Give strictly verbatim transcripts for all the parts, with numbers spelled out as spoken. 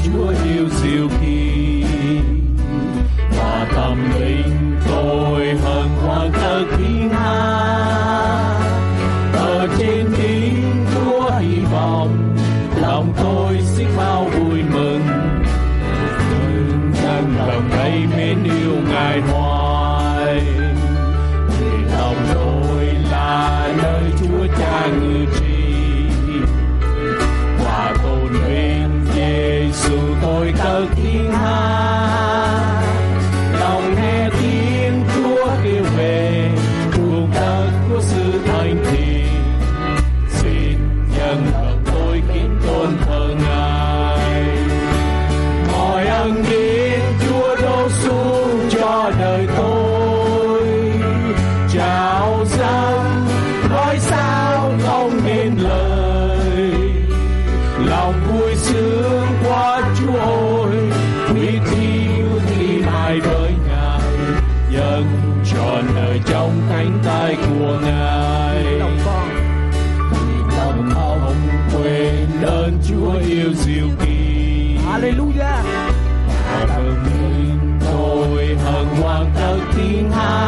Chúa yêu diệu kỳ, và tâm linh tôi hơn hoàn tất thiên hạ. Ở trên đỉnh Chúa hy vọng, lòng tôi xích bao vui mừng. Dân lòng đây mến yêu Ngài hoài, vì lòng tôi là nơi Chúa Cha ngự trị. Và tôn vinh Giêsu tôi cất thiên hạ. Lòng nghe tiếng Chúa kêu về vùng đất của sự thành thiện. Xin nhân lòng tôi kính tôn thờ Ngài. Mọi ân điển Chúa đổ xuống cho đời tôi, trao dâng nói sao không nên lời. Lòng vui sướng quá Chúa ơi, quyết yêu thì mãi với Ngài, dâng trọn đời trong cánh tay của Ngài. Lòng con lòng không quên ơn Chúa yêu diệu kỳ. Hallelujah. Mừng linh tôi hân hoan tất thiên hạ.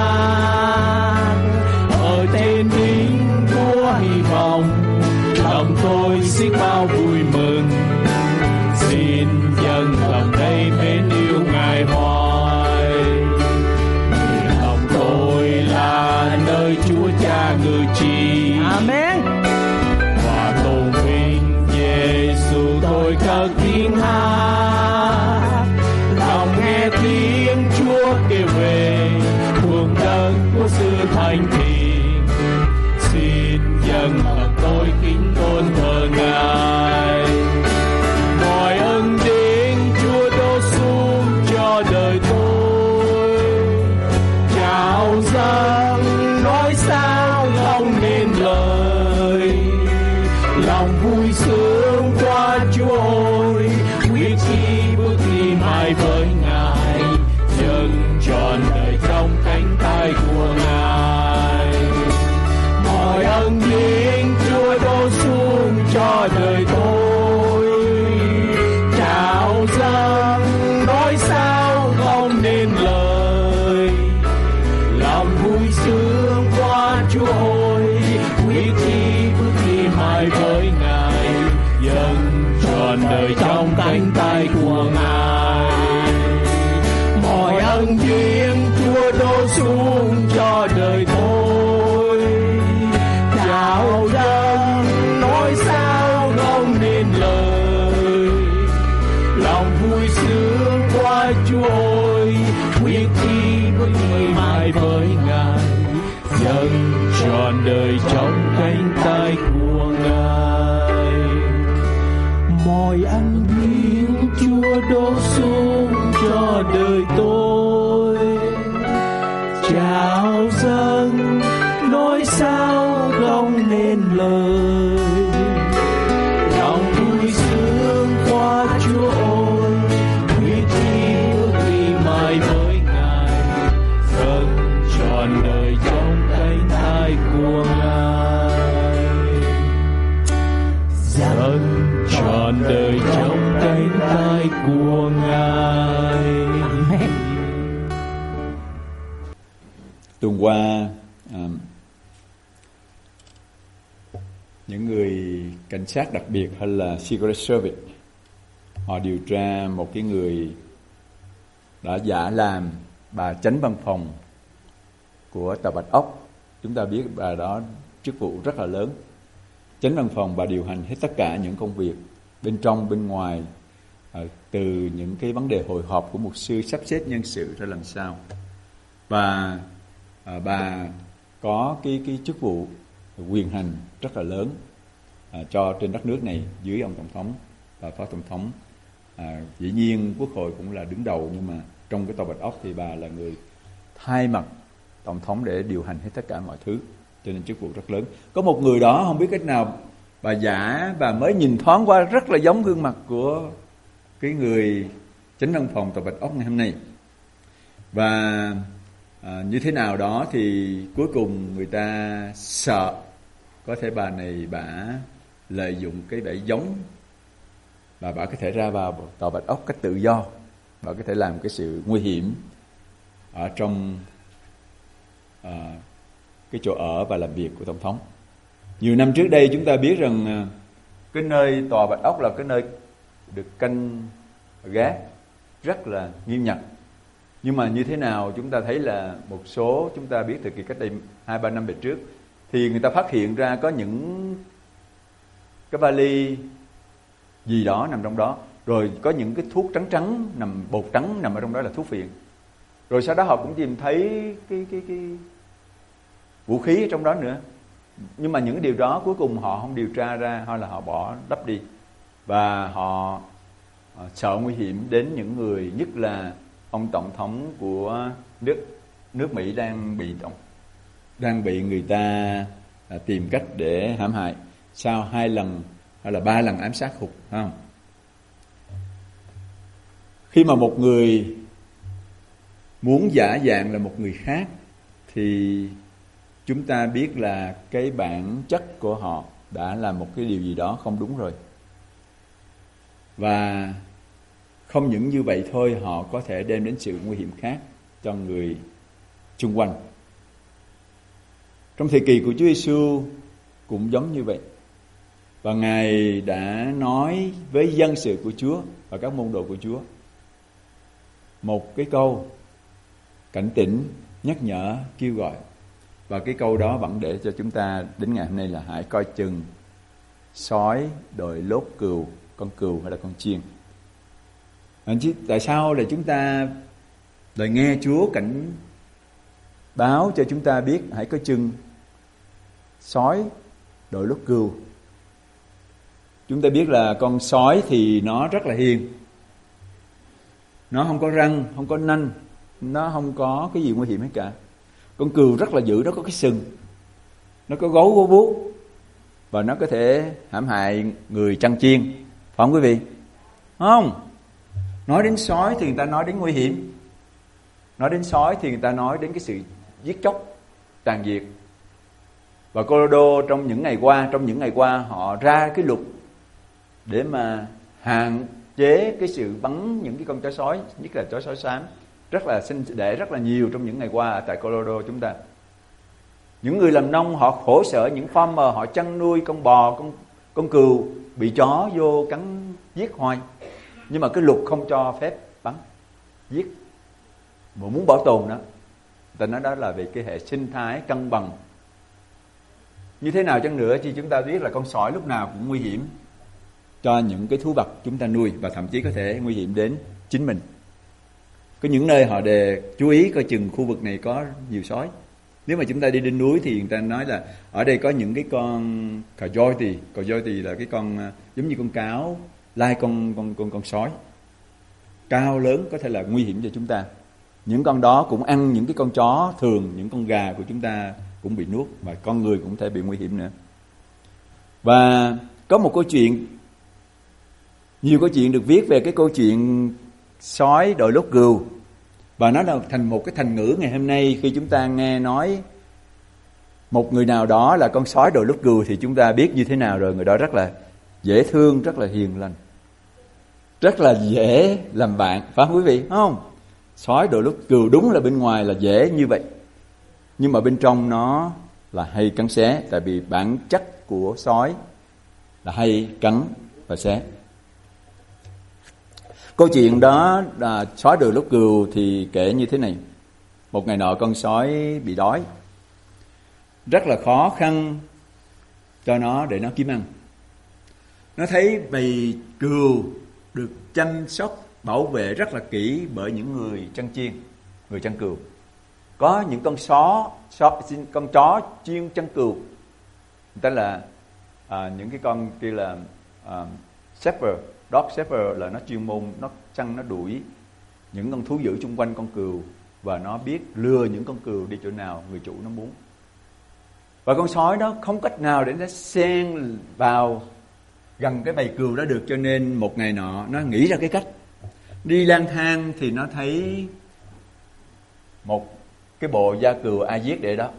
Ở tên đỉnh của hy vọng, lòng tôi xích bao vui mừng. Xin dâng lòng đây mến yêu Ngài hoài, vì lòng tôi là nơi Chúa Cha ngự trị. Amen. Và tôn vinh Giêsu tôi cất tiếng hát. Lòng nghe tiếng Chúa kêu về vùng đất của sự thành thiện. Xin dâng lòng tôi kính tôn thờ Ngài. Mọi ân điển Chúa đổ xuống cho đời tôi, trao dâng nói sao không nên lời. Lòng vui sướng qua Chúa ơi, quyết chí bước đi mãi với Ngài, dâng trọn đời trong cánh tay của Ngài. Mọi ân điển Chúa đổ xuống cho đời tôi, trao dâng nói sao không nên lời. Lòng vui sướng qua Chúa ơi, quyết chí bước đi mãi với Ngài, dâng trọn đời trong cánh tay của Ngài. Mọi ân điển Chúa đổ xuống cho đời tôi, trao dâng nói sao không nên lời. Lòng vui sướng qua Chúa ơi, quyết chí bước đi mãi với Ngài, dâng trọn đời trong cánh tay của Ngài. Mọi ân điển Chúa đổ xuống cho đời tôi, trao dâng nói sao không nên lời. Lòng vui sướng qua Chúa ơi, quyết chí bước đi mãi với Ngài, dâng trọn đời trong cánh tay của Ngài, dâng trọn đời trong cánh tay của Ngài. Amen. Tuần qua à, những người cảnh sát đặc biệt hay là Secret Service họ điều tra một cái người đã giả làm bà chánh văn phòng của tòa Bạch Ốc. Chúng ta biết bà đó chức vụ rất là lớn. Chánh văn phòng bà điều hành hết tất cả những công việc bên trong bên ngoài, à, từ những cái vấn đề hội họp của mục sư, sắp xếp nhân sự ra làm sao. Và à, bà có cái cái chức vụ quyền hành rất là lớn à, cho trên đất nước này dưới ông tổng thống và phó tổng thống. À, dĩ nhiên quốc hội cũng là đứng đầu, nhưng mà trong cái tòa Bạch Ốc thì bà là người thay mặt tổng thống để điều hành hết tất cả mọi thứ, cho nên chức vụ rất lớn. Có một người đó không biết cách nào bà giả, bà mới nhìn thoáng qua rất là giống gương mặt của cái người chánh văn phòng tòa Bạch Ốc ngày hôm nay. Và à, như thế nào đó thì cuối cùng người ta sợ có thể bà này bà lợi dụng cái vẻ giống và bà có thể ra vào tòa Bạch Ốc cách tự do. Bà có thể làm cái sự nguy hiểm ở trong à, cái chỗ ở và làm việc của Tổng thống. Nhiều năm trước đây chúng ta biết rằng cái nơi tòa Bạch Ốc là cái nơi được canh gác rất là nghiêm ngặt. Nhưng mà như thế nào chúng ta thấy là một số, chúng ta biết thời kỳ cách đây hai ba năm về trước, thì người ta phát hiện ra có những cái vali gì đó nằm trong đó, rồi có những cái thuốc trắng trắng nằm, bột trắng nằm ở trong đó là thuốc phiện. Rồi sau đó họ cũng tìm thấy cái cái cái vũ khí ở trong đó nữa. Nhưng mà những điều đó cuối cùng họ không điều tra ra, hay là họ bỏ lấp đi. Và họ sợ nguy hiểm đến những người, nhất là ông tổng thống của nước nước Mỹ đang bị động đang bị người ta tìm cách để hãm hại sau hai lần hay là ba lần ám sát hụt, không? Khi mà một người muốn giả dạng là một người khác thì chúng ta biết là cái bản chất của họ đã là một cái điều gì đó không đúng rồi. Và không những như vậy thôi, họ có thể đem đến sự nguy hiểm khác cho người xung quanh. Trong thời kỳ của Chúa Giêsu cũng giống như vậy. Và Ngài đã nói với dân sự của Chúa và các môn đồ của Chúa một cái câu cảnh tỉnh, nhắc nhở, kêu gọi. Và cái câu đó vẫn để cho chúng ta đến ngày hôm nay là hãy coi chừng sói đội lốt cừu, con cừu hay là con chiên. Tại sao là chúng ta lại nghe Chúa cảnh báo cho chúng ta biết hãy coi chừng sói đội lốt cừu? Chúng ta biết là con sói thì nó rất là hiền, nó không có răng, không có nanh, nó không có cái gì nguy hiểm hết cả. Con cừu rất là dữ, nó có cái sừng, nó có gấu gấu vuốt, và nó có thể hãm hại người chăn chiên, phải không quý vị? Không. Nói đến sói thì người ta nói đến nguy hiểm. Nói đến sói thì người ta nói đến cái sự giết chóc, tàn diệt. Và Colorado trong những ngày qua, trong những ngày qua họ ra cái luật để mà hạn chế cái sự bắn những cái con chó sói, nhất là chó sói xám, rất là sinh đẻ rất là nhiều trong những ngày qua tại Colorado chúng ta. Những người làm nông họ khổ sở, những farmer họ chăn nuôi con bò, con con cừu bị chó vô cắn giết hoài. Nhưng mà cái luật không cho phép bắn, giết. Mà muốn bảo tồn đó, người ta nói đó là về cái hệ sinh thái cân bằng. Như thế nào chăng nữa thì chúng ta biết là con sói lúc nào cũng nguy hiểm cho những cái thú vật chúng ta nuôi, và thậm chí có thể nguy hiểm đến chính mình. Có những nơi họ đề chú ý coi chừng khu vực này có nhiều sói. Nếu mà chúng ta đi lên núi thì người ta nói là ở đây có những cái con coyote, coyote là cái con giống như con cáo lai con con con con sói cao lớn, có thể là nguy hiểm cho chúng ta. Những con đó cũng ăn những cái con chó thường, những con gà của chúng ta cũng bị nuốt, và con người cũng thể bị nguy hiểm nữa. Và có một câu chuyện, nhiều câu chuyện được viết về cái câu chuyện sói đội lốt cừu, và nó là thành một cái thành ngữ ngày hôm nay. Khi chúng ta nghe nói một người nào đó là con sói đội lốt cừu thì chúng ta biết như thế nào rồi. Người đó rất là dễ thương, rất là hiền lành, rất là dễ làm bạn, phải không quý vị? Không? Sói đội lốt cừu đúng là bên ngoài là dễ như vậy, nhưng mà bên trong nó là hay cắn xé, tại vì bản chất của sói là hay cắn và xé. Câu chuyện đó là sói đội lốt cừu thì kể như thế này. Một ngày nọ con sói bị đói, rất là khó khăn cho nó để nó kiếm ăn. Nó thấy bầy cừu được chăm sóc, bảo vệ rất là kỹ bởi những người chăn chiên, người chăn cừu. Có những con só, só con chó chuyên chăn cừu, tức là à, những cái con kia là à, shepherd, dog shepherd, là nó chuyên môn, nó chăn, nó đuổi những con thú dữ xung quanh con cừu, và nó biết lừa những con cừu đi chỗ nào người chủ nó muốn. Và con sói đó không cách nào để nó xen vào gần cái bầy cừu đó được, cho nên một ngày nọ nó nghĩ ra cái cách. Đi lang thang thì nó thấy một cái bộ da cừu ai giết để đó,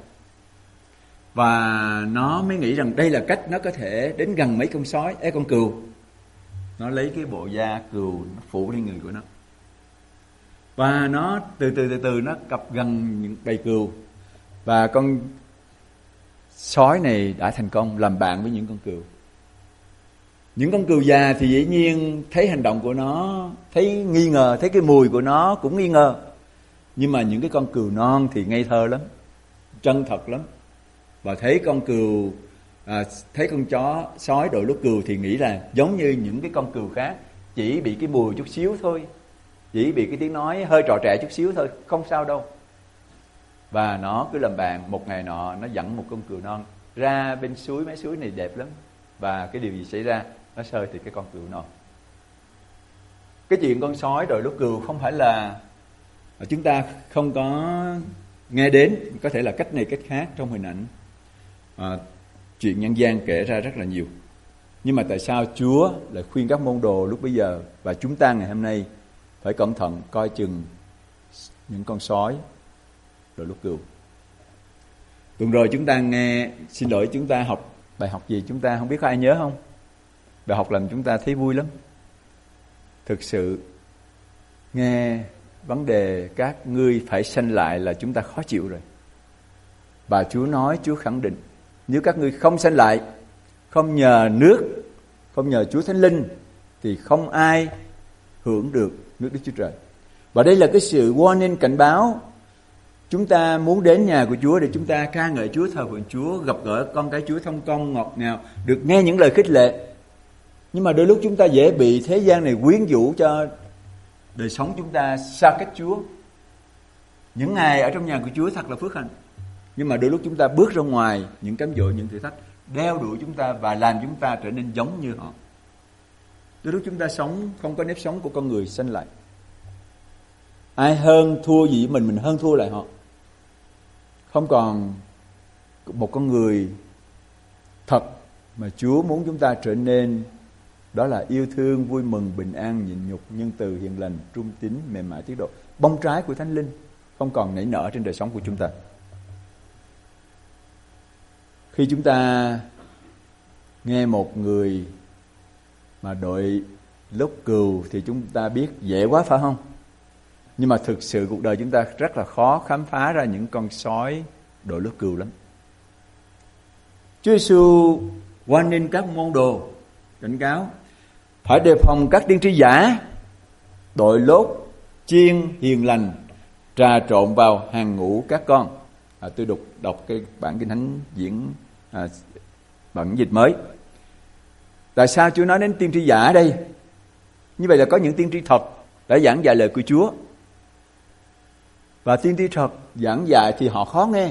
và nó mới nghĩ rằng đây là cách nó có thể đến gần mấy con sói, ấy con cừu. Nó lấy cái bộ da cừu nó phủ lên người của nó. Và nó từ từ từ từ nó cập gần những bầy cừu. Và con sói này đã thành công làm bạn với những con cừu. Những con cừu già thì dĩ nhiên thấy hành động của nó, thấy nghi ngờ, thấy cái mùi của nó cũng nghi ngờ. Nhưng mà những cái con cừu non thì ngây thơ lắm, chân thật lắm. Và thấy con cừu, à, thấy con chó sói đội lốt cừu thì nghĩ là giống như những cái con cừu khác, chỉ bị cái mùi chút xíu thôi, chỉ bị cái tiếng nói hơi trò trẻ chút xíu thôi, không sao đâu. Và nó cứ làm bạn. Một ngày nọ nó dẫn một con cừu non ra bên suối, mấy suối này đẹp lắm. Và cái điều gì xảy ra? Nó sơi thì cái con cừu non. Cái chuyện con sói đội lốt cừu không phải là chúng ta không có nghe đến, có thể là cách này cách khác trong hình ảnh. À, chuyện nhân gian kể ra rất là nhiều. Nhưng mà tại sao Chúa lại khuyên các môn đồ lúc bấy giờ và chúng ta ngày hôm nay phải cẩn thận coi chừng những con sói đội lốt cừu? Tuần rồi chúng ta nghe, xin lỗi, chúng ta học bài học gì chúng ta không biết có ai nhớ không? Bài học làm chúng ta thấy vui lắm. Thực sự nghe vấn đề các ngươi phải sanh lại là chúng ta khó chịu rồi. Và Chúa nói, Chúa khẳng định, nếu các ngươi không sanh lại, không nhờ nước, không nhờ Chúa Thánh Linh, thì không ai hưởng được nước Đức Chúa Trời. Và đây là cái sự warning, cảnh báo. Chúng ta muốn đến nhà của Chúa để chúng ta ca ngợi Chúa, thờ phượng Chúa, gặp gỡ con cái Chúa thông công ngọt ngào, được nghe những lời khích lệ. Nhưng mà đôi lúc chúng ta dễ bị thế gian này quyến rũ cho đời sống chúng ta xa cách Chúa. Những ngày ở trong nhà của Chúa thật là phước hạnh. Nhưng mà đôi lúc chúng ta bước ra ngoài, những cám dỗ, những thử thách đeo đuổi chúng ta và làm chúng ta trở nên giống như họ. Đôi lúc chúng ta sống không có nếp sống của con người sanh lại. Ai hơn thua gì mình, mình hơn thua lại họ. Không còn một con người thật mà Chúa muốn chúng ta trở nên. Đó là yêu thương, vui mừng, bình an, nhịn nhục, nhân từ, hiền lành, trung tín, mềm mại, tiết độ. Bông trái của Thánh Linh không còn nảy nở trên đời sống của chúng ta. Khi chúng ta nghe một người mà đội lốt cừu thì chúng ta biết dễ quá, phải không? Nhưng mà thực sự cuộc đời chúng ta rất là khó khám phá ra những con sói đội lốt cừu lắm. Chúa Giêsu hoan nghênh các môn đồ, cảnh cáo phải đề phòng các tiên tri giả, đội lốt chiên hiền lành, trà trộn vào hàng ngũ các con. À, tôi đọc đọc cái bản Kinh Thánh diễn à, bản dịch mới. Tại sao Chúa nói đến tiên tri giả đây? Như vậy là có những tiên tri thật đã giảng dạy lời của Chúa. Và tiên tri thật giảng dạy thì họ khó nghe,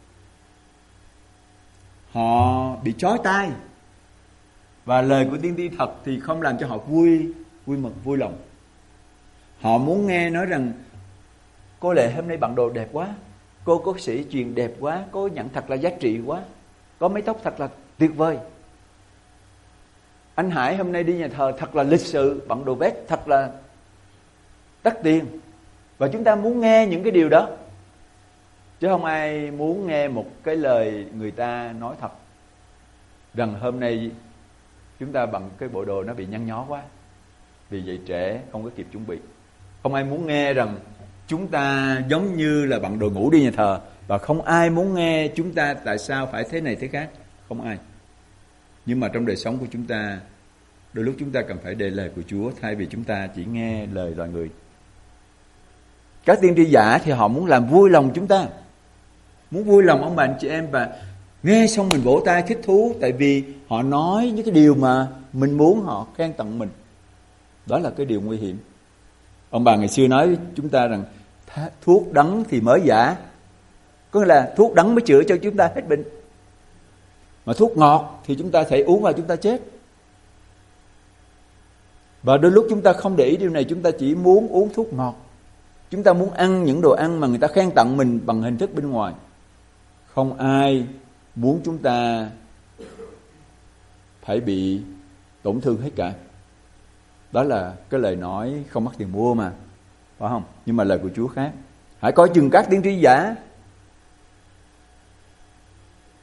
họ bị chói tai. Và lời của tiên tri thật thì không làm cho họ vui vui mừng, vui lòng. Họ muốn nghe nói rằng cô Lệ hôm nay bận đồ đẹp quá, cô có sĩ truyền đẹp quá, cô nhận thật là giá trị quá, có mái tóc thật là tuyệt vời, anh Hải hôm nay đi nhà thờ thật là lịch sự, bận đồ vest thật là đắt tiền. Và chúng ta muốn nghe những cái điều đó, chứ không ai muốn nghe một cái lời người ta nói thật rằng hôm nay chúng ta bằng cái bộ đồ nó bị nhăn nhó quá, vì dậy trễ không có kịp chuẩn bị. Không ai muốn nghe rằng chúng ta giống như là bận đồ ngủ đi nhà thờ. Và không ai muốn nghe chúng ta tại sao phải thế này thế khác. Không ai. Nhưng mà trong đời sống của chúng ta, đôi lúc chúng ta cần phải đề lời của Chúa, thay vì chúng ta chỉ nghe lời loài người. Các tiên tri giả thì họ muốn làm vui lòng chúng ta, muốn vui lòng ông bà anh chị em, và nghe xong mình vỗ tay thích thú, tại vì họ nói những cái điều mà mình muốn họ khen tặng mình. Đó là cái điều nguy hiểm. Ông bà ngày xưa nói với chúng ta rằng thuốc đắng thì mới giả, có nghĩa là thuốc đắng mới chữa cho chúng ta hết bệnh, mà thuốc ngọt thì chúng ta thể uống vào chúng ta chết. Và đôi lúc chúng ta không để ý điều này, chúng ta chỉ muốn uống thuốc ngọt. Chúng ta muốn ăn những đồ ăn mà người ta khen tặng mình bằng hình thức bên ngoài. Không ai muốn chúng ta phải bị tổn thương hết cả. Đó là cái lời nói không mất tiền mua mà, phải không? Nhưng mà lời của Chúa khác. Hãy coi chừng các tiên tri giả.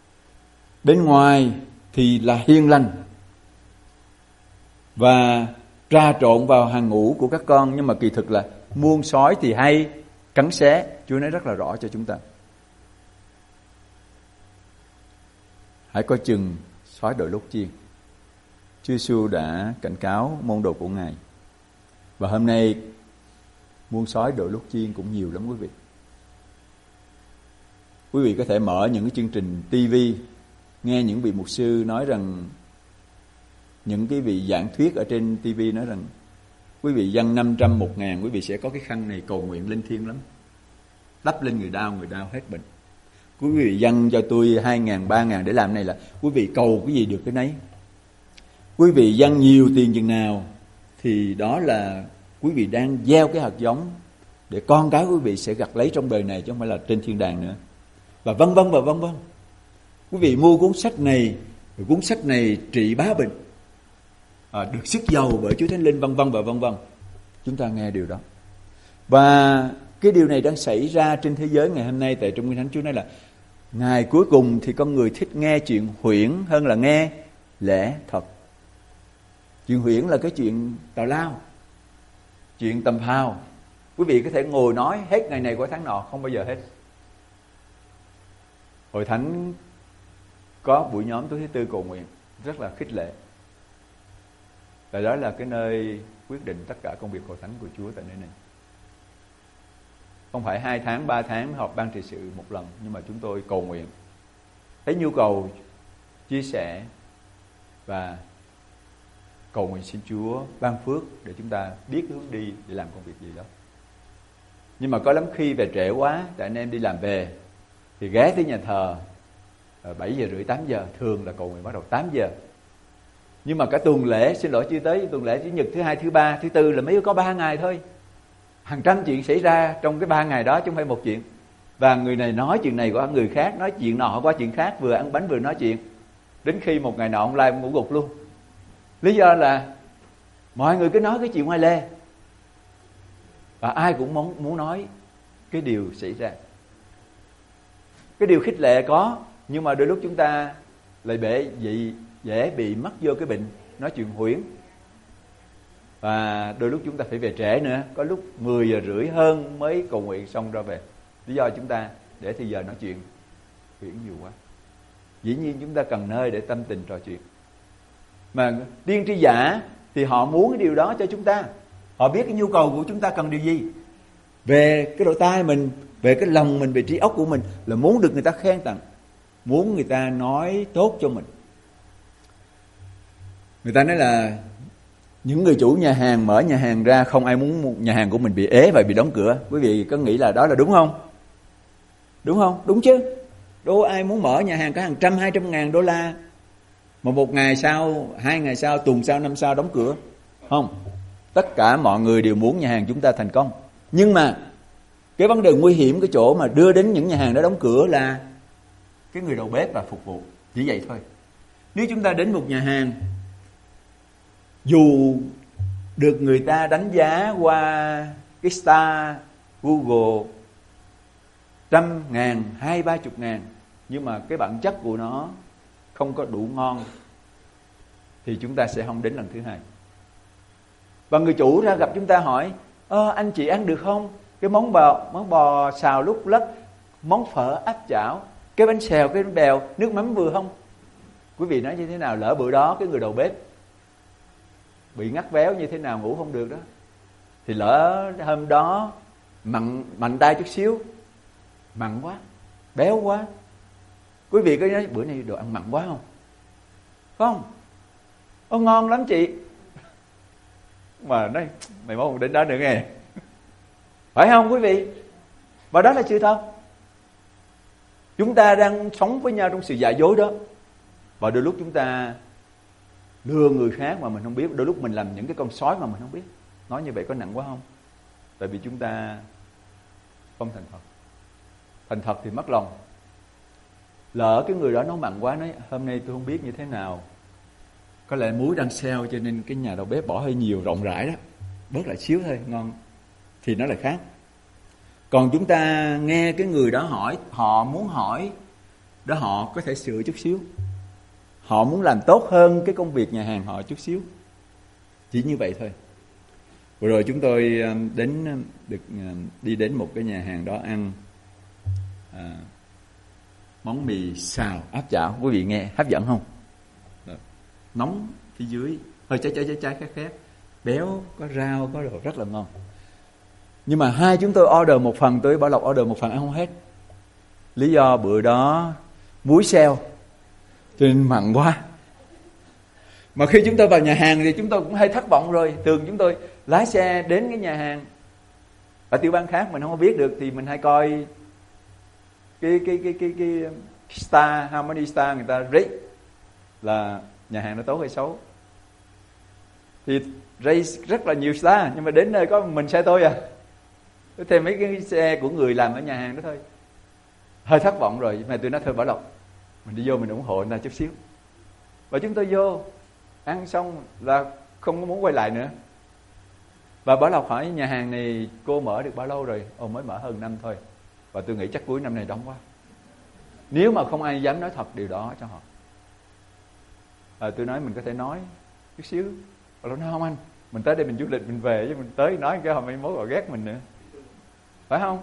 Bên ngoài thì là hiền lành, và trà trộn vào hàng ngũ của các con, nhưng mà kỳ thực là muôn sói thì hay cắn xé. Chúa nói rất là rõ cho chúng ta. Hãy coi chừng sói đội lốt chiên. Chúa Giêsu đã cảnh cáo môn đồ của Ngài. Và hôm nay muôn sói đội lốt chiên cũng nhiều lắm quý vị. Quý vị có thể mở những cái chương trình ti vi, nghe những vị mục sư nói rằng, những cái vị giảng thuyết ở trên ti vi nói rằng quý vị dâng năm trăm, một ngàn, quý vị sẽ có cái khăn này cầu nguyện linh thiêng lắm, đắp lên người đau, người đau hết bệnh. Quý vị dâng cho tôi hai ngàn, ba ngàn để làm này là quý vị cầu cái gì được cái nấy. Quý vị dâng nhiều tiền chừng nào thì đó là quý vị đang gieo cái hạt giống để con cái quý vị sẽ gặt lấy trong đời này, chứ không phải là trên thiên đàng nữa. Và vân vân và vân vân. Quý vị mua cuốn sách này, cuốn sách này trị bá bệnh, à, được sức giàu bởi Chúa Thánh Linh, vân vân và vân vân. Chúng ta nghe điều đó. Và cái điều này đang xảy ra trên thế giới ngày hôm nay. Tại trong Kinh Thánh Chúa nói là ngày cuối cùng thì con người thích nghe chuyện huyễn hơn là nghe lẽ thật. Chuyện huyễn là cái chuyện tào lao, chuyện tầm phào. Quý vị có thể ngồi nói hết ngày này qua tháng nọ, không bao giờ hết. Hội thánh có buổi nhóm tối thứ tư cầu nguyện rất là khích lệ. Và đó là cái nơi quyết định tất cả công việc hội thánh của Chúa tại nơi này. Không phải hai tháng, ba tháng họp ban trị sự một lần, nhưng mà chúng tôi cầu nguyện, thấy nhu cầu chia sẻ và cầu nguyện xin Chúa ban phước để chúng ta biết hướng đi để làm công việc gì đó. Nhưng mà có lắm khi về trễ quá, tại anh em đi làm về thì ghé tới nhà thờ bảy giờ rưỡi, tám giờ, thường là cầu nguyện bắt đầu tám giờ. Nhưng mà cả tuần lễ, xin lỗi chưa tới tuần lễ, chủ nhật, thứ hai, thứ ba, thứ tư là mới có ba ngày thôi. Hàng trăm chuyện xảy ra trong cái ba ngày đó chứ không phải một chuyện. Và người này nói chuyện này qua người khác, nói chuyện nọ qua chuyện khác, vừa ăn bánh vừa nói chuyện. Đến khi một ngày nọ ông Lai ngủ gục luôn. Lý do là mọi người cứ nói cái chuyện ngoài lề, và ai cũng muốn, muốn nói cái điều xảy ra. Cái điều khích lệ có, nhưng mà đôi lúc chúng ta lại bể dị, dễ bị mắc vô cái bệnh nói chuyện huyễn. Và đôi lúc chúng ta phải về trễ nữa, có lúc mười giờ rưỡi hơn mới cầu nguyện xong ra về. Lý do chúng ta để thì giờ nói chuyện huyễn nhiều quá. Dĩ nhiên chúng ta cần nơi để tâm tình trò chuyện. Mà tiên tri giả thì họ muốn cái điều đó cho chúng ta. Họ biết cái nhu cầu của chúng ta cần điều gì. Về cái lỗ tai mình, về cái lòng mình, về trí óc của mình là muốn được người ta khen tặng, muốn người ta nói tốt cho mình. Người ta nói là những người chủ nhà hàng mở nhà hàng ra, không ai muốn nhà hàng của mình bị ế và bị đóng cửa. Quý vị có nghĩ là đó là đúng không? Đúng không? Đúng chứ. Đâu ai muốn mở nhà hàng có hàng trăm, hai trăm ngàn đô la mà một ngày sau, hai ngày sau, tuần sau, năm sau đóng cửa. Không. Tất cả mọi người đều muốn nhà hàng chúng ta thành công. Nhưng mà cái vấn đề nguy hiểm cái chỗ mà đưa đến những nhà hàng đó đóng cửa là cái người đầu bếp và phục vụ. Chỉ vậy thôi. Nếu chúng ta đến một nhà hàng, dù được người ta đánh giá qua cái star Google trăm ngàn, hai ba chục ngàn, nhưng mà cái bản chất của nó không có đủ ngon, thì chúng ta sẽ không đến lần thứ hai. Và người chủ ra gặp chúng ta hỏi: Ơ anh chị ăn được không? Cái món bò, món bò xào lúc lắc, món phở áp chảo, cái bánh xèo, cái bánh bèo, nước mắm vừa không? Quý vị nói như thế nào? Lỡ bữa đó cái người đầu bếp bị ngắt véo như thế nào, ngủ không được đó, thì lỡ hôm đó mặn mạnh tay chút xíu, mặn quá, béo quá, quý vị có nói bữa nay đồ ăn mặn quá không? Không. Ô ngon lắm chị. Mà nói mày mong đến đó nữa nghe. Phải không quý vị? Và đó là sự thật. Chúng ta đang sống với nhau trong sự giả dối đó. Và đôi lúc chúng ta lừa người khác mà mình không biết. Đôi lúc mình làm những cái con sói mà mình không biết. Nói như vậy có nặng quá không? Tại vì chúng ta không thành thật. Thành thật thì mất lòng. Lỡ cái người đó nói mặn quá, nói hôm nay tôi không biết như thế nào, có lẽ muối đang sale cho nên cái nhà đầu bếp bỏ hơi nhiều, rộng rãi đó, bớt lại xíu thôi, ngon, thì nó lại khác. Còn chúng ta nghe cái người đó hỏi, họ muốn hỏi đó, họ có thể sửa chút xíu, họ muốn làm tốt hơn cái công việc nhà hàng họ chút xíu, Chỉ như vậy thôi. Vừa rồi chúng tôi đến được đi đến một cái nhà hàng đó ăn à, món mì xào áp chảo. Quý vị nghe hấp dẫn không? Đó. Nóng phía dưới, hơi cháy cháy cháy cháy khét khét, béo, có rau, có đồ rất là ngon. Nhưng mà hai chúng tôi order một phần, tôi Bảo Lộc order một phần ăn không hết. Lý do bữa đó muối xeo cho nên mặn quá. Mà khi chúng tôi vào nhà hàng thì chúng tôi cũng hơi thất vọng rồi. Thường chúng tôi lái xe đến cái nhà hàng ở tiểu bang khác mình không có biết được, thì mình hay coi cái cái cái cái cái star, how many star người ta rate là nhà hàng nó tốt hay xấu. Thì rate rất là nhiều star, nhưng mà đến nơi có mình xe tôi à, có thêm mấy cái xe của người làm ở nhà hàng đó thôi. Hơi thất vọng rồi, mà tôi nói thôi Bảo Lộc, mình đi vô mình ủng hộ người ta chút xíu. Và chúng tôi vô ăn xong là không có muốn quay lại nữa. Và Bảo Lộc hỏi nhà hàng này cô mở được bao lâu rồi? Ồ, mới mở hơn năm thôi. Và tôi nghĩ chắc cuối năm này đóng quá, nếu mà không ai dám nói thật điều đó cho họ. À, tôi nói mình có thể nói chút xíu. Bảo Lộc nói không anh, mình tới đây mình du lịch mình về, chứ mình tới nói cái họ mai mốt họ ghét mình nữa, phải không?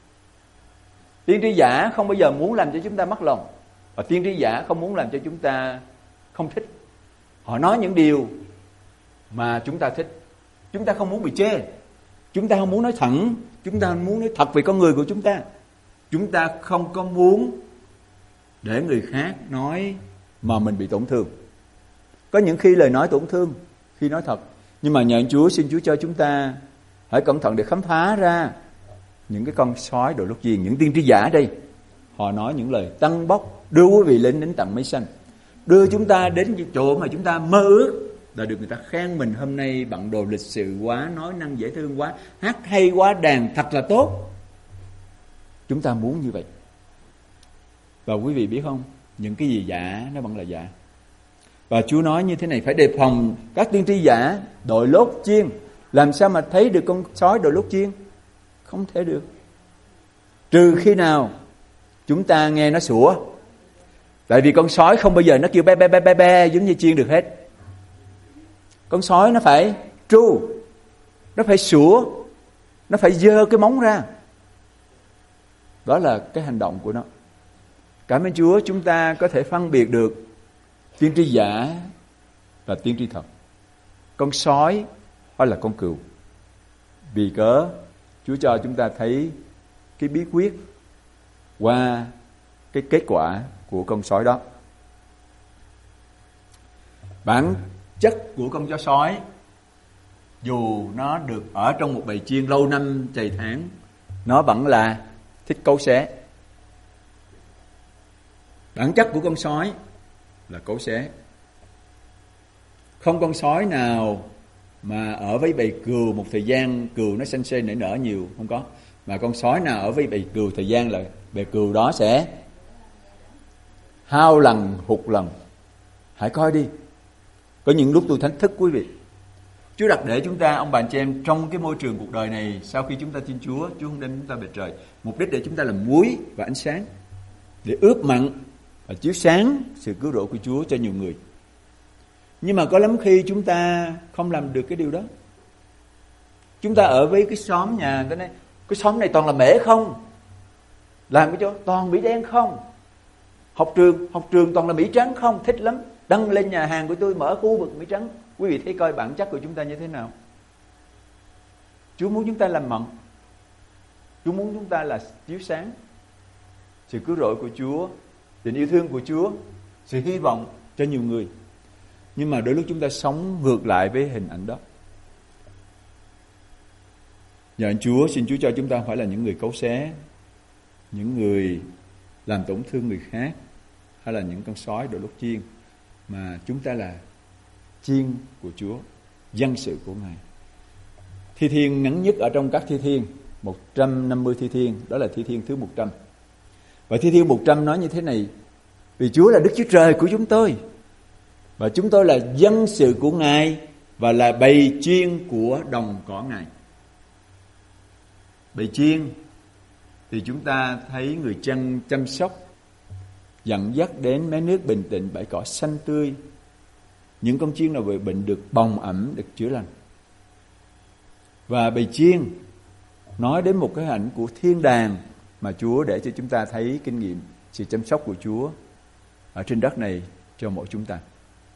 Tiên tri giả không bao giờ muốn làm cho chúng ta mất lòng, và tiên tri giả không muốn làm cho chúng ta không thích. Họ nói những điều mà chúng ta thích. Chúng ta không muốn bị chê, chúng ta không muốn nói thẳng, chúng ta muốn nói thật về con người của chúng ta. Chúng ta không có muốn để người khác nói mà mình bị tổn thương. Có những khi lời nói tổn thương khi nói thật, nhưng mà nhờ Chúa, xin Chúa cho chúng ta hãy cẩn thận để khám phá ra những cái con sói đội lốt giềng. Những tiên tri giả đây, họ nói những lời tăng bốc, đưa quý vị lên đến tận mây xanh, đưa chúng ta đến những chỗ mà chúng ta mơ ước, là được người ta khen mình hôm nay bận đồ lịch sự quá, nói năng dễ thương quá, hát hay quá, đàn thật là tốt. Chúng ta muốn như vậy. Và quý vị biết không, những cái gì giả nó vẫn là giả. Và Chúa nói như thế này, phải đề phòng các tiên tri giả đội lốt chiên. Làm sao mà thấy được con sói đội lốt chiên? Không thể được, trừ khi nào chúng ta nghe nó sủa. Tại vì con sói không bao giờ nó kêu be be be be be giống như chiên được hết. Con sói nó phải tru, nó phải sủa, nó phải giơ cái móng ra. Đó là cái hành động của nó. Cảm ơn Chúa, chúng ta có thể phân biệt được tiên tri giả và tiên tri thật, con sói hay là con cừu. Vì cớ Chúa cho chúng ta thấy cái bí quyết qua cái kết quả của con sói đó. Bản chất của con chó sói, dù nó được ở trong một bầy chiên lâu năm chày tháng, nó vẫn là thích cấu xé. Bản chất của con sói là cấu xé. Không con sói nào mà ở với bầy cừu một thời gian cừu nó xanh xê nảy nở nhiều, không có. Mà con sói nào ở với bầy cừu thời gian là bầy cừu đó sẽ hao lần hụt lần. Hãy coi đi. Có những lúc tôi thách thức quý vị. Chúa đặt để chúng ta, ông bà chị em, trong cái môi trường cuộc đời này, sau khi chúng ta tin Chúa, Chúa không đem chúng ta về trời. Mục đích để chúng ta làm muối và ánh sáng, để ướp mặn và chiếu sáng sự cứu rỗi của Chúa cho nhiều người. Nhưng mà có lắm khi chúng ta không làm được cái điều đó. Chúng ta ở với cái xóm nhà, người ta nói, cái xóm này toàn là mễ không, làm cái chỗ toàn Mỹ đen không, học trường học trường toàn là Mỹ trắng không, thích lắm, đăng lên nhà hàng của tôi mở khu vực Mỹ trắng. Quý vị thấy coi bản chất của chúng ta như thế nào. Chúa muốn chúng ta làm mặn, Chúa muốn chúng ta là chiếu sáng sự cứu rỗi của Chúa, tình yêu thương của Chúa, sự hy vọng cho nhiều người. Nhưng mà đôi lúc chúng ta sống ngược lại với hình ảnh đó. Nhờ anh Chúa, xin Chúa cho chúng ta phải là những người cấu xé, những người làm tổn thương người khác, hay là những con sói đội lốt chiên, mà chúng ta là chiên của Chúa, dân sự của Ngài. Thi thiên ngắn nhất ở trong các thi thiên, một trăm năm mươi thi thiên, đó là thi thiên thứ một trăm. Và thi thiên một trăm nói như thế này: vì Chúa là Đức Chúa Trời của chúng tôi, và chúng tôi là dân sự của Ngài, và là bầy chiên của đồng cỏ Ngài. Bầy chiên thì chúng ta thấy người chăn chăm sóc, dẫn dắt đến mé nước bình tĩnh, bãi cỏ xanh tươi. những con chiên nào bị bệnh được bồng ẩm, được chữa lành. Và bầy chiên nói đến một cái hình ảnh của thiên đàng mà Chúa để cho chúng ta thấy kinh nghiệm sự chăm sóc của Chúa ở trên đất này cho mỗi chúng ta.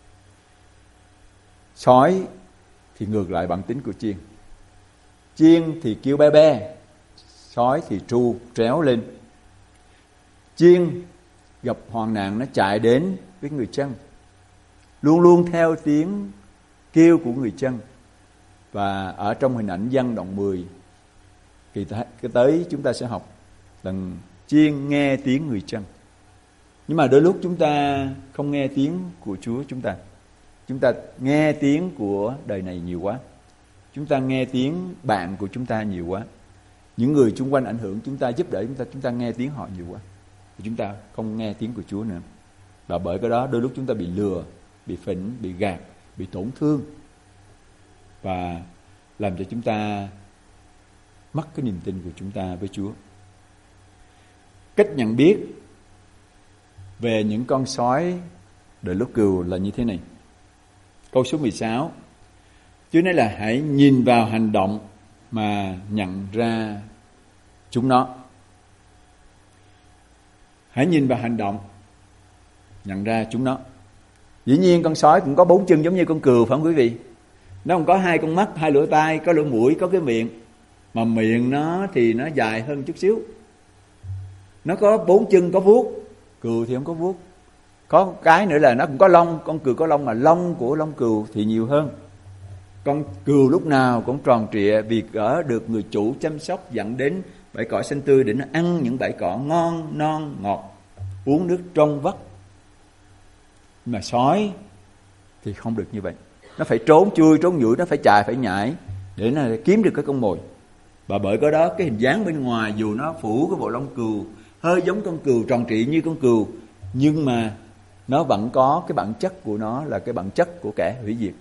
Sói thì ngược lại bản tính của chiên. Chiên thì kêu be be, sói thì tru tréo lên. Chiên gặp hoạn nạn nó chạy đến với người chăn, luôn luôn theo tiếng kêu của người chăn. Và ở trong hình ảnh Giăng đoạn mười kỳ tới chúng ta sẽ học rằng chiên nghe tiếng người chăn. Nhưng mà đôi lúc chúng ta không nghe tiếng của Chúa chúng ta. Chúng ta nghe tiếng của đời này nhiều quá. Chúng ta nghe tiếng bạn của chúng ta nhiều quá. Những người xung quanh ảnh hưởng chúng ta, giúp đỡ chúng ta, chúng ta nghe tiếng họ nhiều quá. Chúng ta không nghe tiếng của Chúa nữa. Và bởi cái đó đôi lúc chúng ta bị lừa, bị phỉnh, bị gạt, bị tổn thương. Và làm cho chúng ta mất cái niềm tin của chúng ta với Chúa. Cách nhận biết về những con sói đời lốt cừu là như thế này. Câu số mười sáu, Chúa nói là hãy nhìn vào hành động mà nhận ra chúng nó. Hãy nhìn vào hành động nhận ra chúng nó. Dĩ nhiên con sói cũng có bốn chân giống như con cừu, phải không quý vị? Nó không có hai con mắt, hai lỗ tai, có lỗ mũi, có cái miệng. Mà miệng nó thì nó dài hơn chút xíu. Nó có bốn chân, có vuốt. Cừu thì không có vuốt. Có cái nữa là nó cũng có lông. Con cừu có lông mà lông của lông cừu thì nhiều hơn. Con cừu lúc nào cũng tròn trịa vì ở được người chủ chăm sóc, dẫn đến bãi cỏ xanh tươi để nó ăn những bãi cỏ ngon, non, ngọt, uống nước trong vắt. Mà sói thì không được như vậy. Nó phải trốn chui, trốn nhủi, nó phải chạy, phải nhảy để nó kiếm được cái con mồi. Và bởi cái đó cái hình dáng bên ngoài dù nó phủ cái bộ lông cừu hơi giống con cừu, tròn trịa như con cừu, nhưng mà nó vẫn có cái bản chất của nó là cái bản chất của kẻ hủy diệt.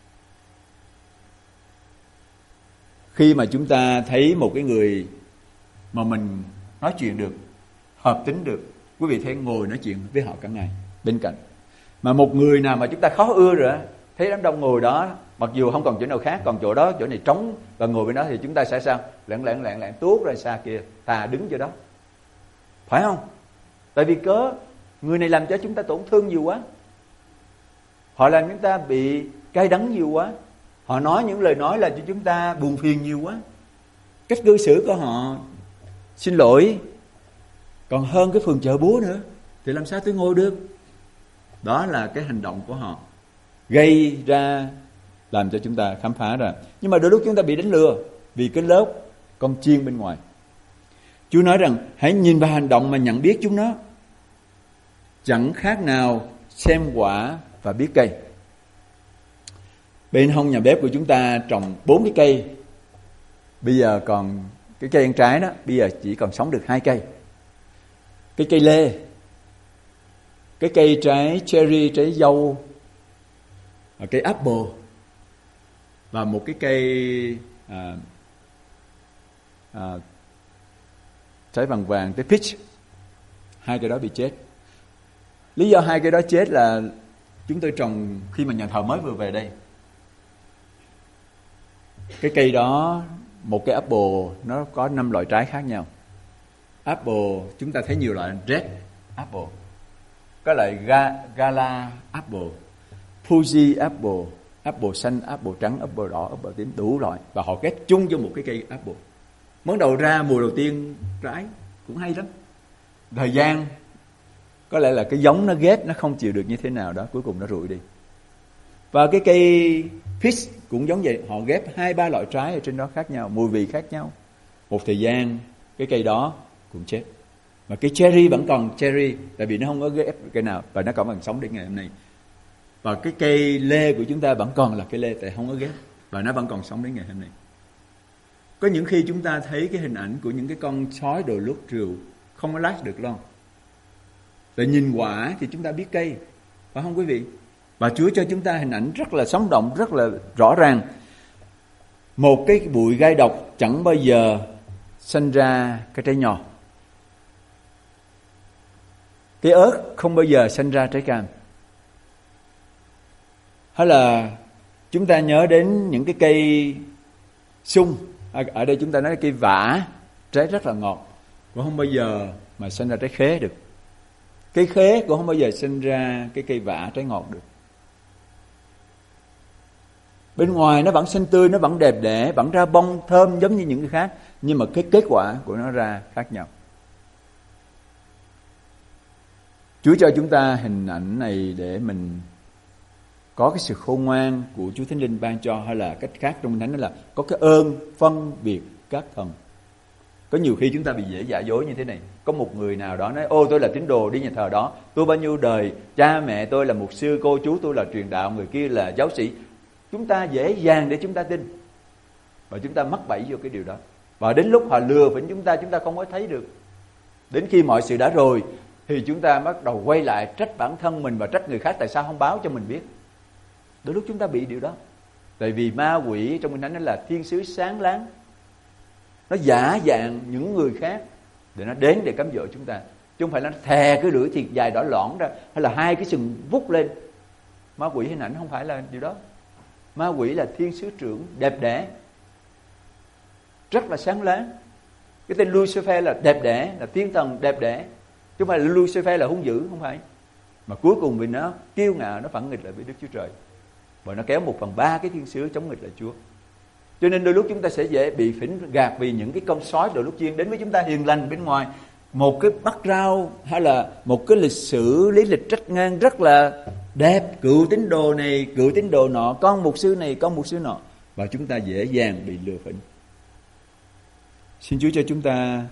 Khi mà chúng ta thấy một cái người mà mình nói chuyện được, hợp tính được, quý vị thấy ngồi nói chuyện với họ cả ngày bên cạnh. Mà một người nào mà chúng ta khó ưa rồi, thấy đám đông ngồi đó, mặc dù không còn chỗ nào khác, còn chỗ đó, chỗ này trống và ngồi bên đó, thì chúng ta sẽ sao? Lạng lạng lạng lạng tuốt ra xa kia, thà đứng chỗ đó. Phải không? Tại vì cớ người này làm cho chúng ta tổn thương nhiều quá. Họ làm chúng ta bị cay đắng nhiều quá. Họ nói những lời nói là cho chúng ta buồn phiền nhiều quá. Cách cư xử của họ xin lỗi còn hơn cái phường chợ búa nữa, thì làm sao tôi ngồi được? Đó là cái hành động của họ gây ra, làm cho chúng ta khám phá ra. Nhưng mà đôi lúc chúng ta bị đánh lừa vì cái lớp con chiên bên ngoài. Chúa nói rằng hãy nhìn vào hành động mà nhận biết chúng nó. Chẳng khác nào xem quả và biết cây. Bên hông nhà bếp của chúng ta trồng bốn cái cây. Bây giờ còn cái cây ăn trái đó, bây giờ chỉ còn sống được hai cây. Cái cây lê, cái cây trái cherry, trái dâu, cây apple, và một cái cây à, à, trái vàng vàng, cái peach. Hai cây đó bị chết. Lý do hai cây đó chết là chúng tôi trồng khi mà nhà thờ mới vừa về đây. Cái cây đó, một cái apple nó có năm loại trái khác nhau. Apple chúng ta thấy nhiều loại: red apple, có loại ga, gala apple, Fuji apple, apple xanh, apple trắng, apple đỏ, apple tím, đủ loại. Và họ ghép chung cho một cái cây apple. Mới đầu ra mùa đầu tiên trái cũng hay lắm. Thời gian có lẽ là cái giống nó ghép nó không chịu được như thế nào đó, cuối cùng nó rụi đi. Và cái cây peach cũng giống vậy, họ ghép hai ba loại trái ở trên đó khác nhau, mùi vị khác nhau. Một thời gian cái cây đó cũng chết. Mà cái cherry vẫn còn cherry, tại vì nó không có ghép cây nào và nó còn còn sống đến ngày hôm nay. Và cái cây lê của chúng ta vẫn còn là cây lê, tại không có ghép và nó vẫn còn sống đến ngày hôm nay. Có những khi chúng ta thấy cái hình ảnh của những cái con sói đồ lốt rượu không có lát được đâu. Để nhìn quả thì chúng ta biết cây, phải không quý vị? Và Chúa cho chúng ta hình ảnh rất là sống động, rất là rõ ràng. Một cái bụi gai độc chẳng bao giờ sinh ra cái trái nho. Cái ớt không bao giờ sinh ra trái cam. Hay là chúng ta nhớ đến những cái cây sung, ở đây chúng ta nói cây vả, trái rất là ngọt, cũng không bao giờ mà sinh ra trái khế được. Cây khế cũng không bao giờ sinh ra cái cây vả trái ngọt được. Bên ngoài nó vẫn xinh tươi, nó vẫn đẹp đẽ, vẫn ra bông thơm giống như những cái khác, nhưng mà cái kết quả của nó ra khác nhau. Chúa cho chúng ta hình ảnh này để mình có cái sự khôn ngoan của Chúa Thánh Linh ban cho, hay là cách khác trong Kinh Thánh đó là có cái ơn phân biệt các thần. Có nhiều khi chúng ta bị dễ giả dối như thế này. Có một người nào đó nói: ô, tôi là tín đồ đi nhà thờ đó, tôi bao nhiêu đời, cha mẹ tôi là mục sư, cô chú tôi là truyền đạo, người kia là giáo sĩ. Chúng ta dễ dàng để chúng ta tin, và chúng ta mắc bẫy vô cái điều đó. Và đến lúc họ lừa phỉnh chúng ta, chúng ta không có thấy được. Đến khi mọi sự đã rồi thì chúng ta bắt đầu quay lại trách bản thân mình và trách người khác tại sao không báo cho mình biết. Đôi lúc chúng ta bị điều đó. Tại vì ma quỷ trong Kinh Thánh đó là thiên sứ sáng láng, nó giả dạng những người khác để nó đến để cám dỗ chúng ta. Chứ không phải là nó thè cái lưỡi thiệt dài đỏ lõn ra, hay là hai cái sừng vút lên. Ma quỷ hình ảnh không phải là điều đó. Ma quỷ là thiên sứ trưởng đẹp đẽ, rất là sáng láng. Cái tên Lucifer là đẹp đẽ, là thiên thần đẹp đẽ, chứ không phải là Lucifer là hung dữ, không phải. Mà cuối cùng vì nó kiêu ngạo, nó phản nghịch lại với Đức Chúa Trời, và nó kéo một phần ba cái thiên sứ chống nghịch lại Chúa. Cho nên đôi lúc chúng ta sẽ dễ bị phỉnh gạt vì những cái con sói đôi lúc chiên đến với chúng ta hiền lành bên ngoài, một cái bắt rau hay là một cái lịch sử lý lịch trách ngang rất là đẹp, cựu tín đồ này, cựu tín đồ nọ, con mục sư này, con mục sư nọ, và chúng ta dễ dàng bị lừa phỉnh. Xin Chúa cho chúng ta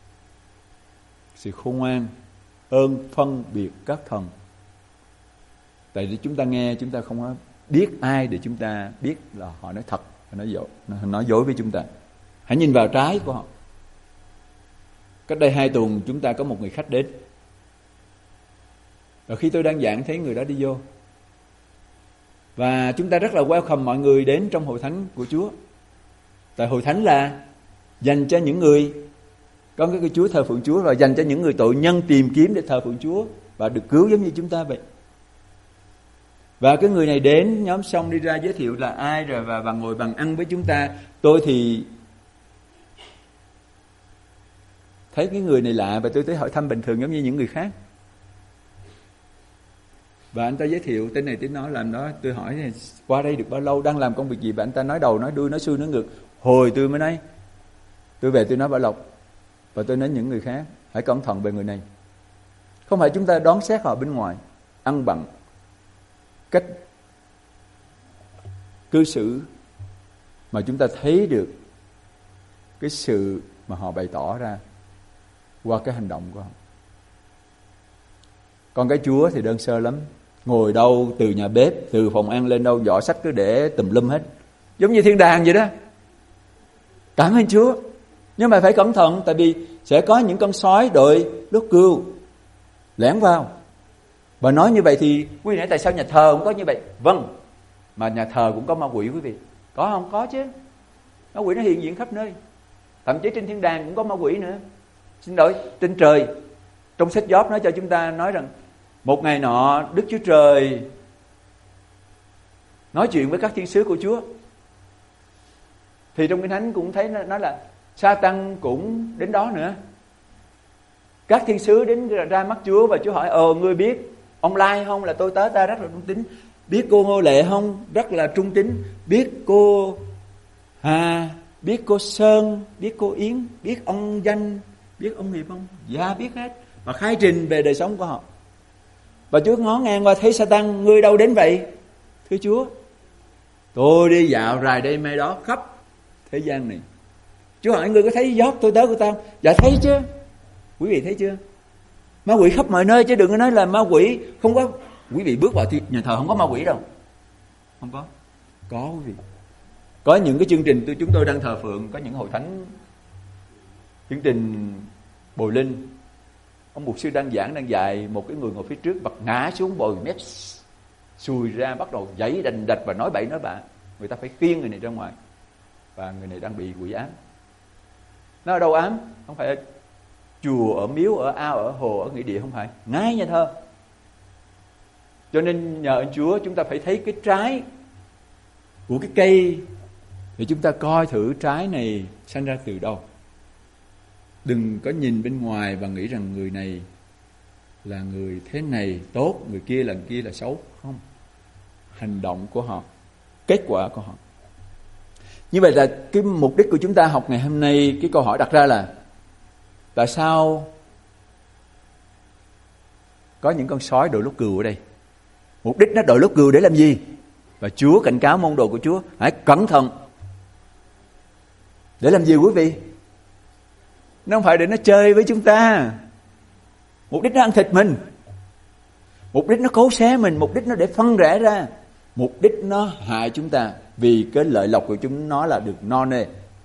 sự khôn ngoan, ơn phân biệt các thần. Tại vì chúng ta nghe, chúng ta không có biết ai để chúng ta biết là họ nói thật, họ nói dối, nói dối với chúng ta. Hãy nhìn vào trái của họ. Cách đây hai tuần chúng ta có một người khách đến, và khi tôi đang giảng thấy người đó đi vô, và chúng ta rất là welcome mọi người đến trong hội thánh của Chúa. Tại hội thánh là dành cho những người có cái Chúa, thờ phượng Chúa, và dành cho những người tội nhân tìm kiếm để thờ phượng Chúa và được cứu giống như chúng ta vậy. Và cái người này đến nhóm xong đi ra giới thiệu là ai rồi, và, và ngồi bằng ăn với chúng ta. Tôi thì thấy cái người này lạ, và tôi tới hỏi thăm bình thường giống như những người khác. Và anh ta giới thiệu tên này tên nó làm đó. Tôi hỏi qua đây được bao lâu, đang làm công việc gì, và anh ta nói đầu nói đuôi nói xuôi nói ngược. Hồi tôi mới nói, tôi về tôi nói Bảo Lộc, và tôi nói những người khác hãy cẩn thận về người này. Không phải chúng ta đoán xét họ bên ngoài, ăn bận, cách cư xử, mà chúng ta thấy được cái sự mà họ bày tỏ ra qua cái hành động của họ. Còn cái Chúa thì đơn sơ lắm, ngồi đâu từ nhà bếp, từ phòng ăn lên đâu giỏ sách cứ để tùm lum hết, giống như thiên đàng vậy đó. Cảm ơn Chúa. Nhưng mà phải cẩn thận, tại vì sẽ có những con sói đội lốt cừu lẻn vào. Và nói như vậy thì quý vị nói tại sao nhà thờ cũng có như vậy? Vâng, mà nhà thờ cũng có ma quỷ quý vị. Có không? Có chứ. Ma quỷ nó hiện diện khắp nơi. Thậm chí trên thiên đàng cũng có ma quỷ nữa. Xin lỗi, trên trời. Trong sách Gióp nói cho chúng ta nói rằng một ngày nọ Đức Chúa Trời nói chuyện với các thiên sứ của Chúa. Thì trong Kinh Thánh cũng thấy nói là Sa-tan cũng đến đó nữa. Các thiên sứ đến ra mắt Chúa, và Chúa hỏi: Ờ ngươi biết ông Lai không? Là tôi tớ ta rất là trung tín. Biết cô Ngô Lệ không? Rất là trung tín. Biết cô Hà, biết cô Sơn, biết cô Yến, biết ông Danh, biết ông Hiệp không? Dạ biết hết. Và khai trình về đời sống của họ. Và Chúa ngó ngang qua thấy Sa-tan: Ngươi đâu đến vậy? Thưa Chúa, tôi đi dạo rài đây mê đó khắp thế gian này. Chúa hỏi: Ngươi có thấy Gióp tôi tớ của tao? Dạ thấy chứ. Quý vị thấy chưa? Ma quỷ khắp mọi nơi, chứ đừng có nói là ma quỷ không có. Quý vị bước vào thì nhà thờ không có ma quỷ đâu. Không có. Có quý vị. Có những cái chương trình tôi chúng tôi đang thờ phượng, có những hội thánh chương trình bồi linh, ông mục sư đang giảng đang dạy, một cái người ngồi phía trước bật ngã xuống bồi mép xùi ra, bắt đầu giãy đành đạch và nói bậy nói bạ. Người ta phải khiêng người này ra ngoài, và người này đang bị quỷ ám. Nó ở đâu ám? Không phải ở chùa, ở miếu, ở ao, ở hồ, ở nghĩa địa, không phải. Ngay nhà thờ. Cho nên nhờ ơn Chúa chúng ta phải thấy cái trái của cái cây để chúng ta coi thử trái này sanh ra từ đâu. Đừng có nhìn bên ngoài và nghĩ rằng người này là người thế này tốt, người kia là người kia là xấu. Không. Hành động của họ, kết quả của họ. Như vậy là cái mục đích của chúng ta học ngày hôm nay, cái câu hỏi đặt ra là tại sao có những con sói đội lốt cừu ở đây? Mục đích nó đội lốt cừu để làm gì? Và Chúa cảnh cáo môn đồ của Chúa hãy cẩn thận. Để làm gì quý vị? Nó không phải để nó chơi với chúng ta. Mục đích nó ăn thịt mình. Mục đích nó cấu xé mình. Mục đích nó để phân rẽ ra. Mục đích nó hại chúng ta. Vì cái lợi lộc của chúng nó là được no nê.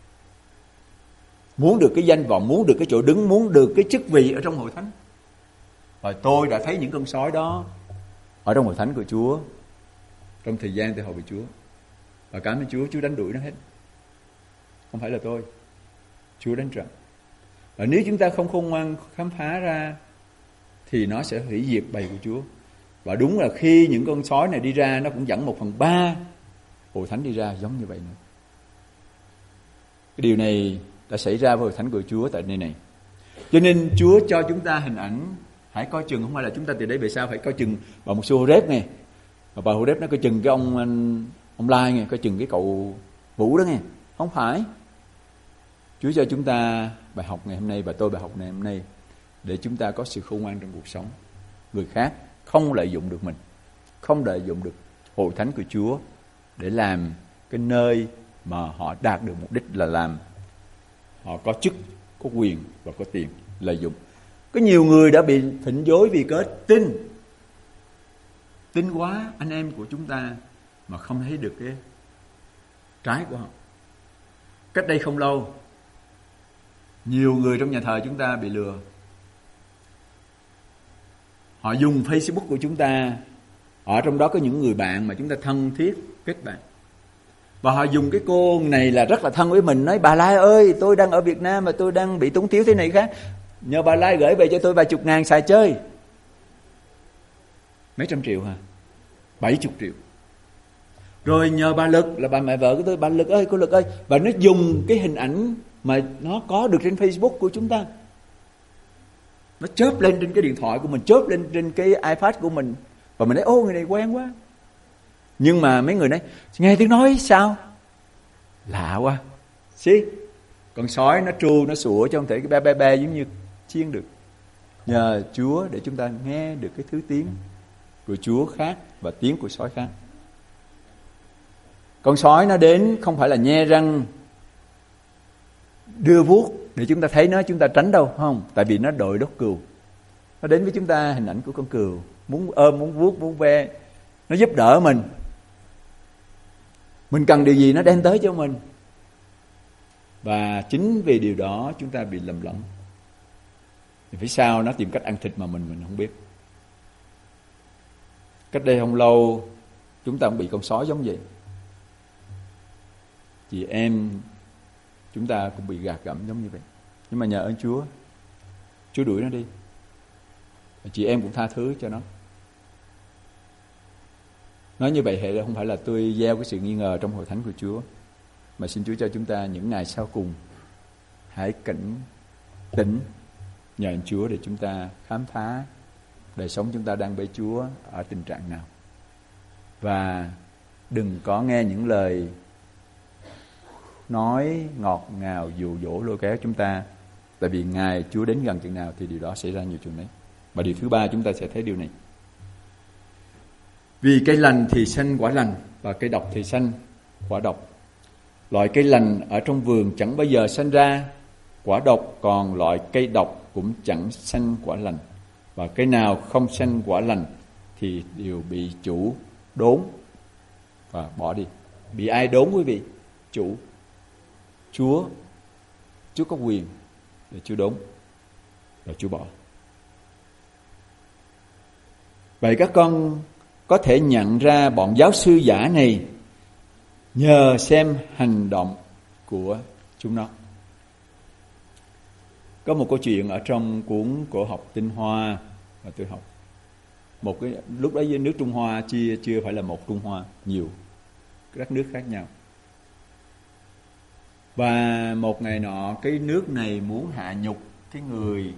Muốn được cái danh vọng, muốn được cái chỗ đứng, muốn được cái chức vị ở trong hội thánh. Và tôi đã thấy những con sói đó ở trong hội thánh của Chúa trong thời gian tôi hầu với Chúa. Và cảm ơn Chúa, Chúa đánh đuổi nó hết. Không phải là tôi. Chúa đánh trận. Và nếu chúng ta không khôn ngoan khám phá ra thì nó sẽ hủy diệt bầy của Chúa. Và đúng là khi những con sói này đi ra, nó cũng dẫn một phần ba hội thánh đi ra giống như vậy nữa. Cái điều này đã xảy ra với hội thánh của Chúa tại nơi này. Cho nên Chúa cho chúng ta hình ảnh, hãy coi chừng, không phải là chúng ta từ đây về sau phải coi chừng bà một số Horeb nghe. Và bà Horeb nó coi chừng cái ông ông Lai nghe, coi chừng cái cậu Vũ đó nghe. Không phải. Chúa cho chúng ta bài học ngày hôm nay và tôi bài học ngày hôm nay để chúng ta có sự khôn ngoan trong cuộc sống. Người khác không lợi dụng được mình, không lợi dụng được hội thánh của Chúa để làm cái nơi mà họ đạt được mục đích là làm. Họ có chức, có quyền và có tiền lợi dụng. Có nhiều người đã bị phỉnh dối vì cớ tin. Tin quá anh em của chúng ta mà không thấy được cái trái của họ. Cách đây không lâu, nhiều người trong nhà thờ chúng ta bị lừa. Họ dùng Facebook của chúng ta. Ở trong đó có những người bạn mà chúng ta thân thiết, kết bạn. Và họ dùng cái cô này là rất là thân với mình. Nói bà Lai ơi, tôi đang ở Việt Nam và tôi đang bị túng thiếu thế này khác. Nhờ bà Lai gửi về cho tôi vài chục ngàn xài chơi. Mấy trăm triệu hả? Bảy chục triệu. Rồi nhờ bà Lực, là bà mẹ vợ của tôi, bà Lực ơi, cô Lực ơi. Và nó dùng cái hình ảnh mà nó có được trên Facebook của chúng ta. Nó chớp lên trên cái điện thoại của mình, chớp lên trên cái iPad của mình. Và mình nói, ô người này quen quá. Nhưng mà mấy người nói, nghe tiếng nói sao? Lạ quá. Xí, con sói nó tru, nó sủa cho không thể cái be be be giống như chiên được. Nhờ Chúa để chúng ta nghe được cái thứ tiếng của Chúa khác và tiếng của sói khác. Con sói nó đến không phải là nhe răng đưa vuốt để chúng ta thấy nó, chúng ta tránh đâu, không. Tại vì nó đội đốt cừu. Nó đến với chúng ta hình ảnh của con cừu, muốn ôm, muốn vuốt, muốn ve. Nó giúp đỡ mình. Mình cần điều gì nó đem tới cho mình. Và chính vì điều đó chúng ta bị lầm lẫn. Thì phía sau nó tìm cách ăn thịt mà mình mình không biết. Cách đây không lâu chúng ta cũng bị con sói giống vậy. Chị em chúng ta cũng bị gạt gẫm giống như vậy. Nhưng mà nhờ ơn Chúa, Chúa đuổi nó đi. Chị em cũng tha thứ cho nó. Nói như vậy hệ không phải là tôi gieo cái sự nghi ngờ trong hội thánh của Chúa, mà xin Chúa cho chúng ta những ngày sau cùng hãy cảnh tỉnh nhờ ơn Chúa để chúng ta khám phá đời sống chúng ta đang với Chúa ở tình trạng nào. Và đừng có nghe những lời nói ngọt ngào dụ dỗ lôi kéo chúng ta. Tại vì ngày Chúa đến gần chừng nào thì điều đó xảy ra nhiều chừng đấy. Và điều thứ ba chúng ta sẽ thấy điều này. Vì cây lành thì sanh quả lành, và cây độc thì sanh quả độc. Loại cây lành ở trong vườn chẳng bao giờ sanh ra quả độc, còn loại cây độc cũng chẳng sanh quả lành. Và cây nào không sanh quả lành thì đều bị chủ đốn và bỏ đi. Bị ai đốn quý vị? Chủ. Chúa. Chúa có quyền để Chúa đốn và Chúa bỏ. Vậy các con có thể nhận ra bọn giáo sư giả này nhờ xem hành động của chúng nó. Có một câu chuyện ở trong cuốn cổ học Tinh Hoa mà tôi học. một cái lúc đó nước Trung Hoa chia chưa phải là một Trung Hoa, nhiều đất nước khác nhau. Và một ngày nọ cái nước này muốn hạ nhục cái người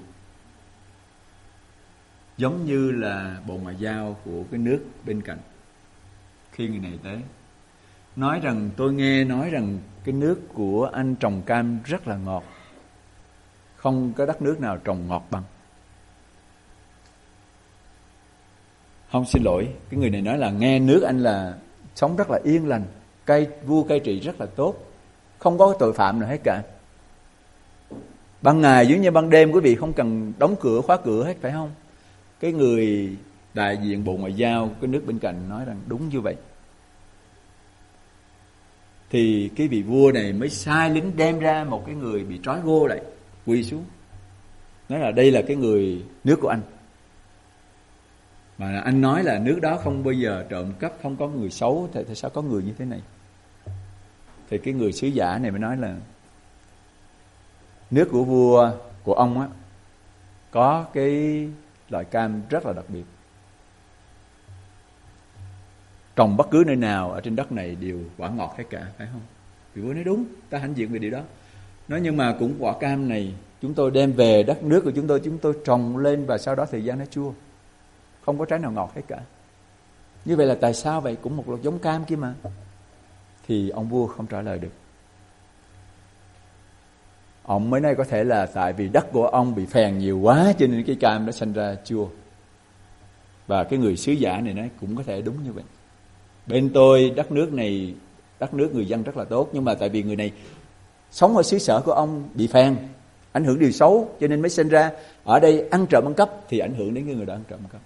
giống như là bộ ngoại giao của cái nước bên cạnh. Khi người này tới nói rằng tôi nghe nói rằng cái nước của anh trồng cam rất là ngọt, không có đất nước nào trồng ngọt bằng. Không, xin lỗi, cái người này nói là nghe nước anh là sống rất là yên lành, cai vua cai trị rất là tốt, không có tội phạm nào hết cả. Ban ngày giống như ban đêm quý vị không cần đóng cửa khóa cửa hết, phải không? Cái người đại diện bộ ngoại giao cái nước bên cạnh nói rằng đúng như vậy. Thì cái vị vua này mới sai lính đem ra một cái người bị trói gô lại, quỳ xuống, nói là đây là cái người nước của anh, mà anh nói là nước đó không bao giờ trộm cắp, không có người xấu, thì, thì sao có người như thế này? Thì cái người sứ giả này mới nói là nước của vua của ông á có cái loại cam rất là đặc biệt, trồng bất cứ nơi nào ở trên đất này đều quả ngọt hết cả, phải không? Vị vua nói đúng, ta hãnh diện về điều đó. Nói nhưng mà cũng quả cam này chúng tôi đem về đất nước của chúng tôi, chúng tôi trồng lên và sau đó thời gian nó chua, không có trái nào ngọt hết cả. Như vậy là tại sao vậy? Cũng một loại giống cam kia mà. Thì ông vua không trả lời được. Ông mới nói có thể là tại vì đất của ông bị phèn nhiều quá cho nên cái cam nó sinh ra chua. Và cái người sứ giả này nói cũng có thể đúng như vậy. Bên tôi đất nước này, đất nước người dân rất là tốt, nhưng mà tại vì người này sống ở xứ sở của ông bị phèn, ảnh hưởng điều xấu cho nên mới sinh ra ở đây ăn trộm ăn cắp, thì ảnh hưởng đến cái người đó ăn trộm ăn cắp.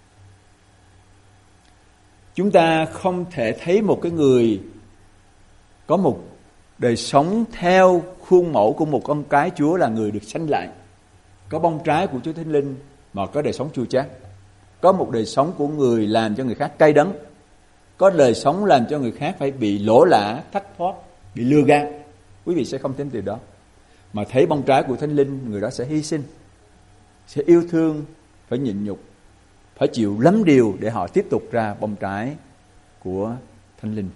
Chúng ta không thể thấy một cái người có một đời sống theo khuôn mẫu của một con cái Chúa là người được sanh lại, có bông trái của Chúa Thánh Linh mà có đời sống chua chát, có một đời sống của người làm cho người khác cay đắng, có đời sống làm cho người khác phải bị lỗ lã, thất thoát, bị lừa gạt. Quý vị sẽ không tin điều đó, mà thấy bông trái của Thánh Linh, người đó sẽ hy sinh, sẽ yêu thương, phải nhịn nhục, phải chịu lắm điều để họ tiếp tục ra bông trái của Thánh Linh.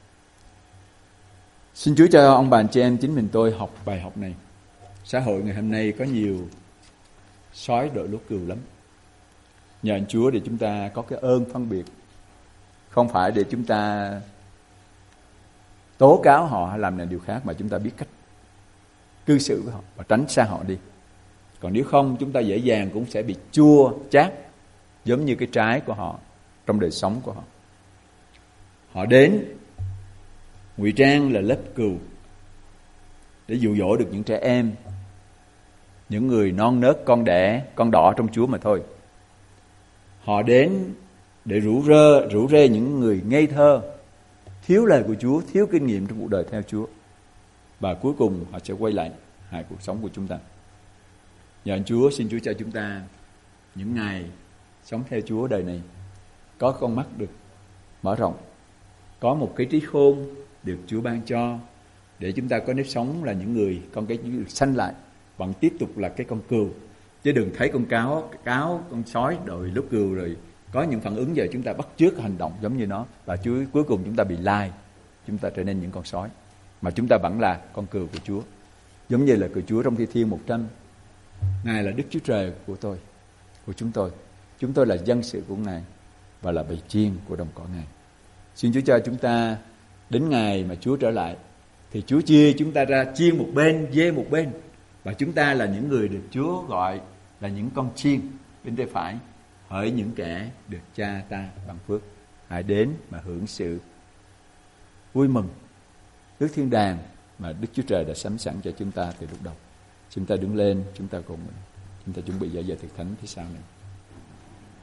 Xin Chúa cho ông bà anh chị em chính mình tôi học bài học này. Xã hội ngày hôm nay có nhiều sói đội lốt cừu lắm. Nhờ anh Chúa để chúng ta có cái ơn phân biệt, không phải để chúng ta tố cáo họ hay làm này điều khác, mà chúng ta biết cách cư xử với họ và tránh xa họ đi. Còn nếu không, chúng ta dễ dàng cũng sẽ bị chua chát giống như cái trái của họ trong đời sống của họ. Họ đến ngụy trang là lớp cừu để dụ dỗ được những trẻ em, những người non nớt, con đẻ, con đỏ trong Chúa mà thôi. Họ đến để rủ rơ, rủ rê những người ngây thơ, thiếu lời của Chúa, thiếu kinh nghiệm trong cuộc đời theo Chúa. Và cuối cùng họ sẽ quay lại hại cuộc sống của chúng ta. Nhờ anh Chúa, xin Chúa cho chúng ta những ngày sống theo Chúa đời này có con mắt được mở rộng, có một cái trí khôn được Chúa ban cho, để chúng ta có nếp sống là những người con cái được sanh lại, vẫn tiếp tục là cái con cừu, chứ đừng thấy con cáo, cáo con sói đội lốt cừu rồi có những phản ứng giờ chúng ta bắt chước hành động giống như nó, và Chúa cuối cùng chúng ta bị lai, chúng ta trở nên những con sói, mà chúng ta vẫn là con cừu của Chúa. Giống như là của Chúa trong Thi Thiên một trăm, Ngài là Đức Chúa Trời của tôi, của chúng tôi, chúng tôi là dân sự của Ngài và là bầy chiên của đồng cỏ Ngài. Xin Chúa cho chúng ta đến ngày mà Chúa trở lại thì Chúa chia chúng ta ra chiên một bên, dê một bên, và chúng ta là những người được Chúa gọi là những con chiên bên tay phải, hỡi những kẻ được Cha ta ban phước. Hãy đến mà hưởng sự vui mừng Đức Thiên Đàng mà Đức Chúa Trời đã sắm sẵn cho chúng ta từ lúc đầu. Chúng ta đứng lên, chúng ta cùng chúng ta chuẩn bị dạy giờ thực thánh phía sau này.